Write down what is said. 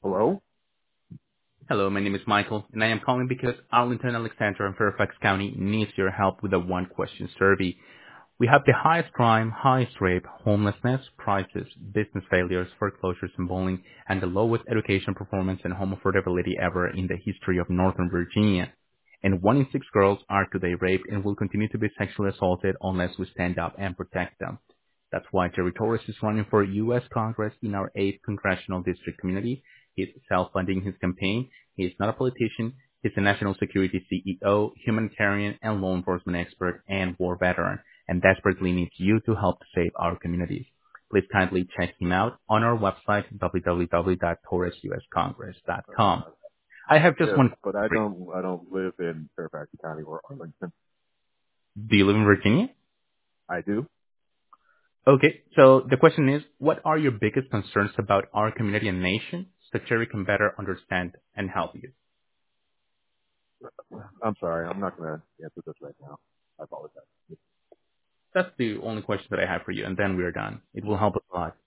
Hello? Hello, my name is Michael, and I am calling because Arlington, Alexandra, and Fairfax County needs your help with a one-question survey. We have the highest crime, highest rape, homelessness, prices, business failures, foreclosures, and bullying, and the lowest education performance and home affordability ever in the history of Northern Virginia. And 1 in 6 girls are today raped and will continue to be sexually assaulted unless we stand up and protect them. That's why Jerry Torres is running for U.S. Congress in our 8th congressional district community. He's self-funding his campaign. He is not a politician. He's a national security CEO, humanitarian and law enforcement expert, and war veteran, and desperately needs you to help save our communities. Please kindly check him out on our website, www.torresuscongress.com. I have just Yes, one but question. I don't live in Fairfax County or Arlington. Do you live in Virginia? I do. Okay, so the question is, what are your biggest concerns about our community and nation so Jerry can better understand and help you? I'm sorry, I'm not gonna answer this right now. I apologize. That's the only question that I have for you, and then we're done. It will help us a lot.